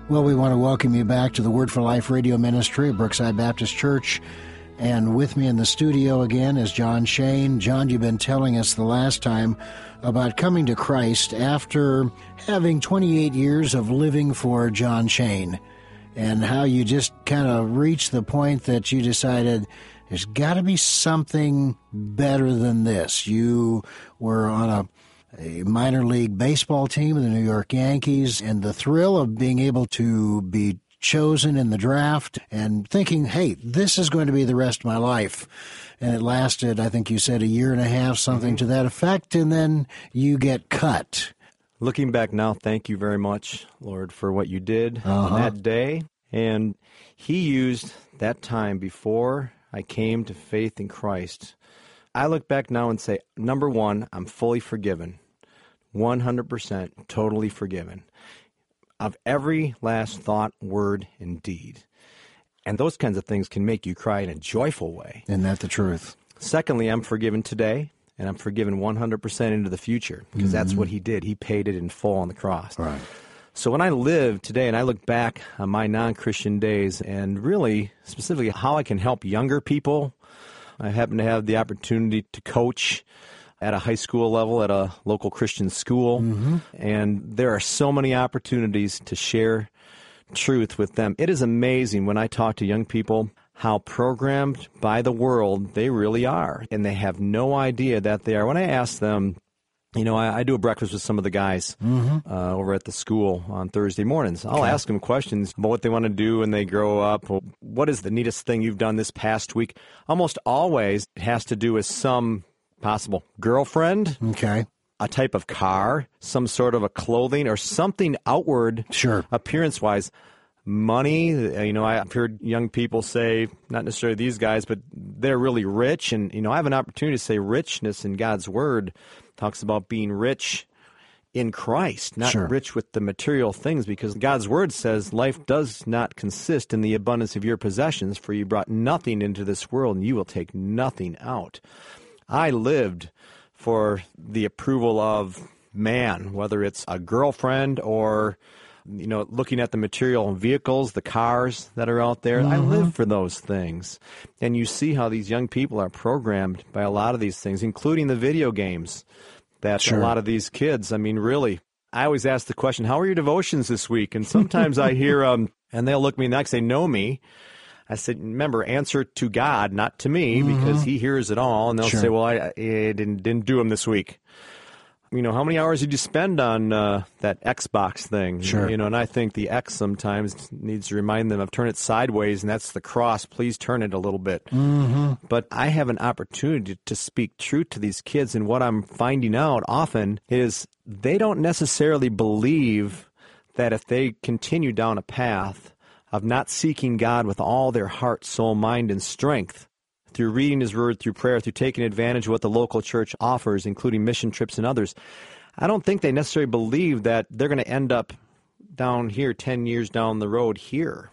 Well, we want to welcome you back to the Word for Life radio ministry at Brookside Baptist Church. And with me in the studio again is John Shane. John, you've been telling us the last time about coming to Christ after having 28 years of living for John Shane, and how you just kind of reached the point that you decided there's got to be something better than this. You were on a minor league baseball team of the New York Yankees, and the thrill of being able to be chosen in the draft and thinking, hey, this is going to be the rest of my life. And it lasted, I think you said, a year and a half, something to that effect, and then you get cut. Looking back now, thank you very much, Lord, for what you did on that day. And He used that time before I came to faith in Christ. I look back now and say, number one, I'm fully forgiven, 100% totally forgiven of every last thought, word, and deed. And those kinds of things can make you cry in a joyful way. Isn't that the truth? Secondly, I'm forgiven today, and I'm forgiven 100% into the future, because that's what He did. He paid it in full on the cross. Right. So when I live today and I look back on my non-Christian days and really specifically how I can help younger people, I happen to have the opportunity to coach at a high school level at a local Christian school, and there are so many opportunities to share truth with them. It is amazing when I talk to young people how programmed by the world they really are, and they have no idea that they are. When I ask them, you know, I do a breakfast with some of the guys over at the school on Thursday mornings. I'll ask them questions about what they want to do when they grow up. What is the neatest thing you've done this past week? Almost always it has to do with some possible girlfriend, a type of car, some sort of a clothing, or something outward appearance-wise. Money, you know, I've heard young people say, not necessarily these guys, but they're really rich. And, you know, I have an opportunity to say richness in God's Word talks about being rich in Christ, not rich with the material things, because God's Word says life does not consist in the abundance of your possessions, for you brought nothing into this world, and you will take nothing out. I lived for the approval of man, whether it's a girlfriend or, you know, looking at the material vehicles, the cars that are out there. I live for those things. And you see how these young people are programmed by a lot of these things, including the video games that a lot of these kids, I mean, really, I always ask the question, how are your devotions this week? And sometimes I hear, and they'll look me in the eye and say, know me. I said, remember, answer to God, not to me, because He hears it all. And they'll say, well, I didn't do them this week. You know, how many hours did you spend on that Xbox thing? You know, and I think the X sometimes needs to remind them of turn it sideways, and that's the cross. Please turn it a little bit. But I have an opportunity to speak truth to these kids, and what I'm finding out often is they don't necessarily believe that if they continue down a path of not seeking God with all their heart, soul, mind, and strength, through reading His Word, through prayer, through taking advantage of what the local church offers, including mission trips and others, I don't think they necessarily believe that they're going to end up down here 10 years down the road here.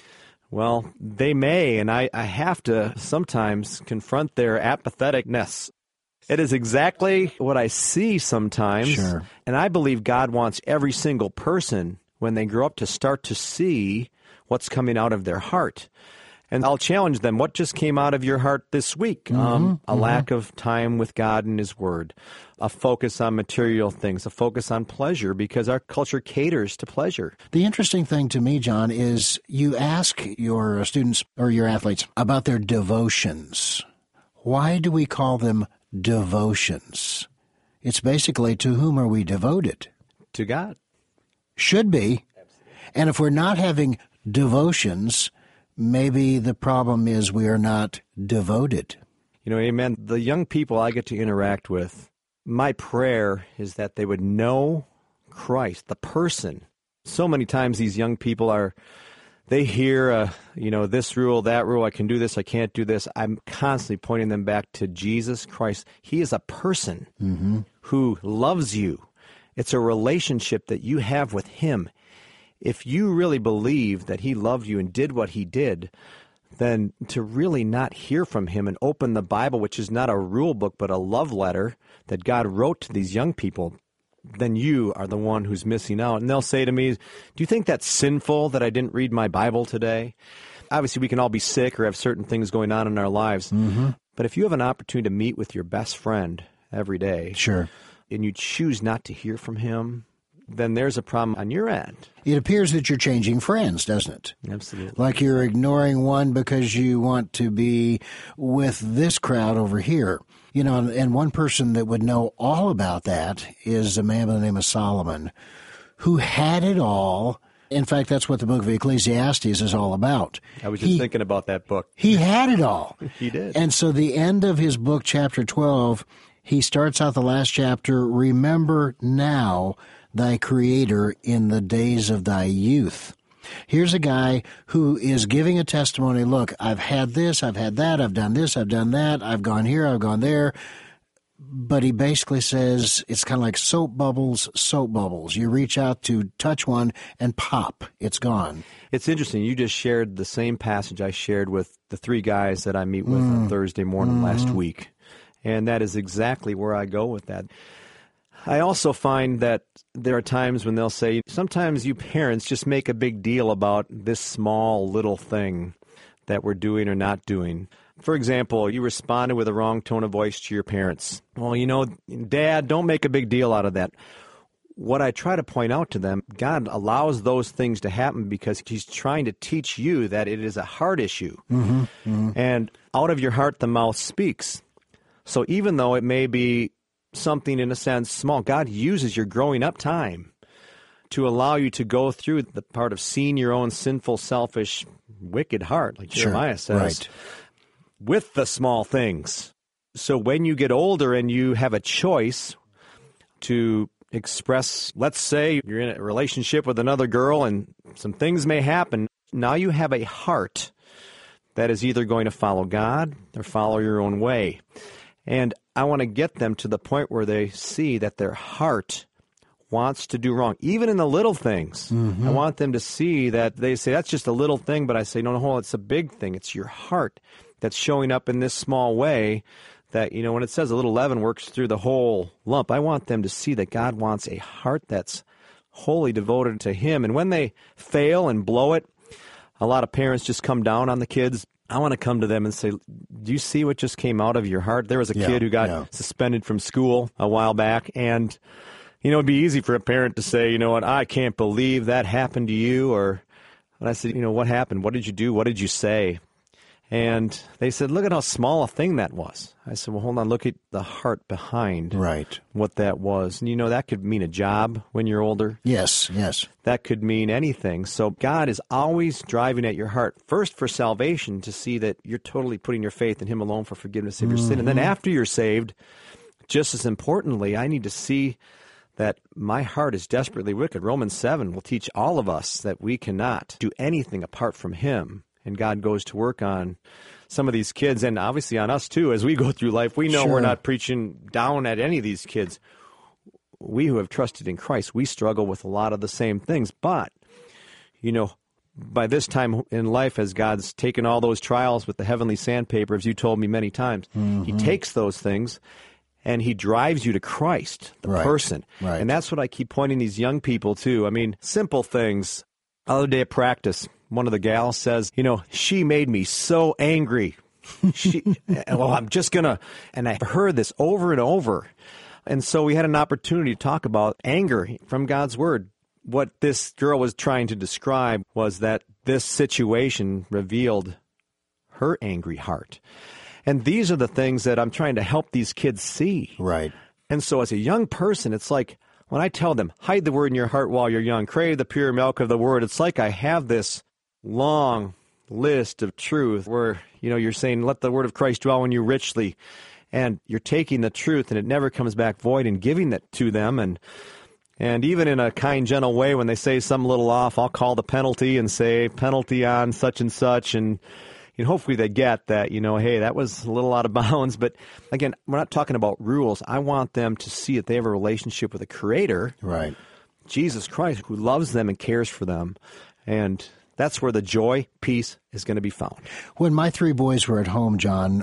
Well, they may, and I have to sometimes confront their apatheticness. It is exactly what I see sometimes, and I believe God wants every single person, when they grow up, to start to see what's coming out of their heart. And I'll challenge them, what just came out of your heart this week? A lack of time with God and His Word, a focus on material things, a focus on pleasure, because our culture caters to pleasure. The interesting thing to me, John, is you ask your students or your athletes about their devotions. Why do we call them devotions? It's basically, to whom are we devoted? To God. Should be. And if we're not having devotions, maybe the problem is we are not devoted. You know, amen. The young people I get to interact with, my prayer is that they would know Christ, the person. So many times these young people they hear, this rule, that rule, I can do this, I can't do this. I'm constantly pointing them back to Jesus Christ. He is a person who loves you. It's a relationship that you have with Him. If you really believe that He loved you and did what He did, then to really not hear from Him and open the Bible, which is not a rule book but a love letter that God wrote to these young people, then you are the one who's missing out. And they'll say to me, do you think that's sinful that I didn't read my Bible today? Obviously, we can all be sick or have certain things going on in our lives. Mm-hmm. But if you have an opportunity to meet with your best friend every day, sure, and you choose not to hear from him, then there's a problem on your end. It appears that you're changing friends, doesn't it? Absolutely. Like you're ignoring one because you want to be with this crowd over here. You know, and one person that would know all about that is a man by the name of Solomon, who had it all. In fact, that's what the book of Ecclesiastes is all about. I was just thinking about that book. He had it all. He did. And so the end of his book, chapter 12, he starts out the last chapter, remember now thy Creator in the days of thy youth. Here's a guy who is giving a testimony, look, I've had this, I've had that, I've done this, I've done that, I've gone here, I've gone there. But he basically says it's kind of like soap bubbles. You reach out to touch one and pop, it's gone. It's interesting. You just shared the same passage I shared with the 3 guys that I meet with on Thursday morning last week. And that is exactly where I go with that. I also find that there are times when they'll say, sometimes you parents just make a big deal about this small little thing that we're doing or not doing. For example, you responded with a wrong tone of voice to your parents. Well, you know, Dad, don't make a big deal out of that. What I try to point out to them, God allows those things to happen because he's trying to teach you that it is a heart issue. Mm-hmm, mm-hmm. And out of your heart, the mouth speaks. So even though it may be something in a sense small, God uses your growing up time to allow you to go through the part of seeing your own sinful, selfish, wicked heart, like Jeremiah says. Right. With the small things. So when you get older and you have a choice to express, let's say you're in a relationship with another girl and some things may happen, now you have a heart that is either going to follow God or follow your own way. And I want to get them to the point where they see that their heart wants to do wrong, even in the little things. Mm-hmm. I want them to see that they say, that's just a little thing, but I say, no, it's a big thing. It's your heart that's showing up in this small way that, you know, when it says a little leaven works through the whole lump, I want them to see that God wants a heart that's wholly devoted to Him. And when they fail and blow it, a lot of parents just come down on the kids. I want to come to them and say, do you see what just came out of your heart? There was a kid who got suspended from school a while back, and, you know, it'd be easy for a parent to say, you know what, I can't believe that happened to you. But I said, you know, what happened? What did you do? What did you say? And they said, look at how small a thing that was. I said, well, hold on, look at the heart behind what that was. And, you know, that could mean a job when you're older. Yes. That could mean anything. So God is always driving at your heart, first for salvation, to see that you're totally putting your faith in Him alone for forgiveness of your sin. And then after you're saved, just as importantly, I need to see that my heart is desperately wicked. Romans 7 will teach all of us that we cannot do anything apart from Him. And God goes to work on some of these kids, and obviously on us too. As we go through life, we know we're not preaching down at any of these kids. We who have trusted in Christ, we struggle with a lot of the same things. But, you know, by this time in life, as God's taken all those trials with the heavenly sandpaper, as you told me many times, He takes those things and He drives you to Christ, the person. Right. And that's what I keep pointing these young people to. I mean, simple things. Other day at practice, one of the gals says, you know, she made me so angry. I'm just going to, and I've heard this over and over. And so we had an opportunity to talk about anger from God's Word. What this girl was trying to describe was that this situation revealed her angry heart. And these are the things that I'm trying to help these kids see. Right. And so as a young person, it's like, when I tell them, hide the Word in your heart while you're young, crave the pure milk of the Word, it's like I have this long list of truth where, you know, you're saying, let the Word of Christ dwell in you richly, and you're taking the truth and it never comes back void and giving that to them. And even in a kind, gentle way, when they say something a little off, I'll call the penalty and say, penalty on such and such, and you know, hopefully they get that, you know, hey, that was a little out of bounds. But again, we're not talking about rules. I want them to see that they have a relationship with a Creator, right, Jesus Christ, who loves them and cares for them. And that's where the joy, peace is going to be found. When my 3 boys were at home, John,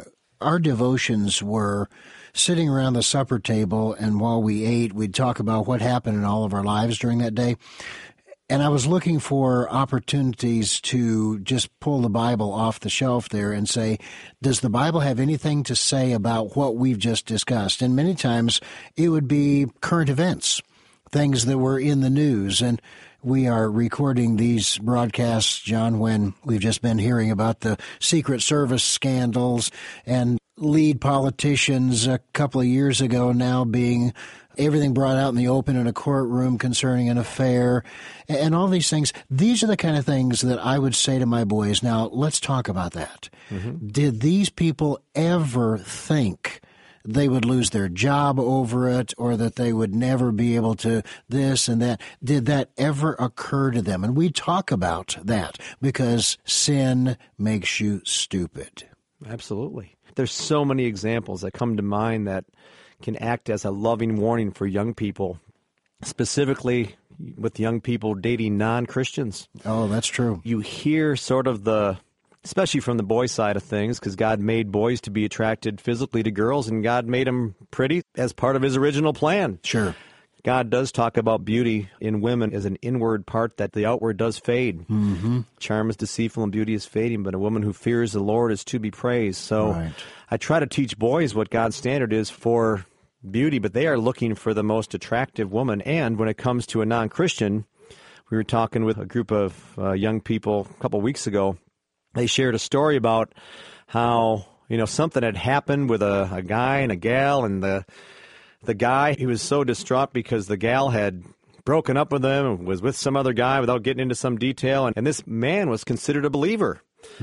our devotions were sitting around the supper table, and while we ate, we'd talk about what happened in all of our lives during that day. And I was looking for opportunities to just pull the Bible off the shelf there and say, does the Bible have anything to say about what we've just discussed? And many times it would be current events, things that were in the news. And we are recording these broadcasts, John, when we've just been hearing about the Secret Service scandals and lead politicians a couple of years ago now being everything brought out in the open in a courtroom concerning an affair and all these things. These are the kind of things that I would say to my boys, now let's talk about that. Mm-hmm. Did these people ever think they would lose their job over it or that they would never be able to this and that? Did that ever occur to them? And we talk about that because sin makes you stupid. Absolutely. There's so many examples that come to mind that can act as a loving warning for young people, specifically with young people dating non-Christians. Oh, that's true. You hear sort of especially from the boy side of things, because God made boys to be attracted physically to girls, and God made them pretty as part of his original plan. Sure. God does talk about beauty in women as an inward part that the outward does fade. Mm-hmm. Charm is deceitful and beauty is fading, but a woman who fears the Lord is to be praised. So right. I try to teach boys what God's standard is for beauty, but they are looking for the most attractive woman. And when it comes to a non-Christian, we were talking with a group of young people a couple weeks ago. They shared a story about how, something had happened with a guy and a gal, and the guy, he was so distraught because the gal had broken up with him and was with some other guy without getting into some detail, and this man was considered a believer.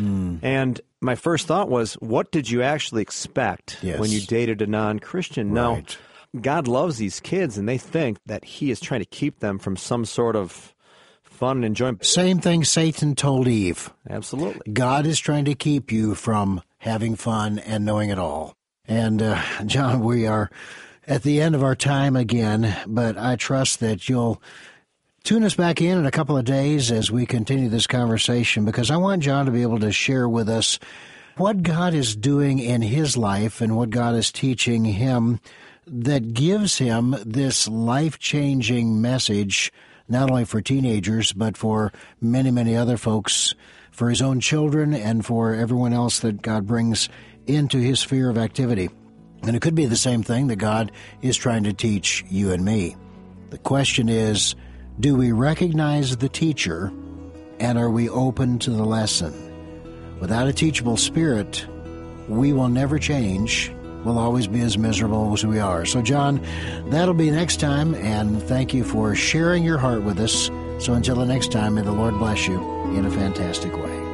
And my first thought was, what did you actually expect when you dated a non-Christian? Right. No, God loves these kids, and they think that he is trying to keep them from some sort of fun and enjoyment. Same thing Satan told Eve. Absolutely. God is trying to keep you from having fun and knowing it all. And, John, we are at the end of our time again, but I trust that you'll tune us back in a couple of days as we continue this conversation, because I want John to be able to share with us what God is doing in his life and what God is teaching him that gives him this life-changing message, not only for teenagers, but for many, many other folks, for his own children and for everyone else that God brings into his sphere of activity. And it could be the same thing that God is trying to teach you and me. The question is, do we recognize the teacher, and are we open to the lesson? Without a teachable spirit, we will never change. We'll always be as miserable as we are. So, John, that'll be next time, and thank you for sharing your heart with us. So until the next time, may the Lord bless you in a fantastic way.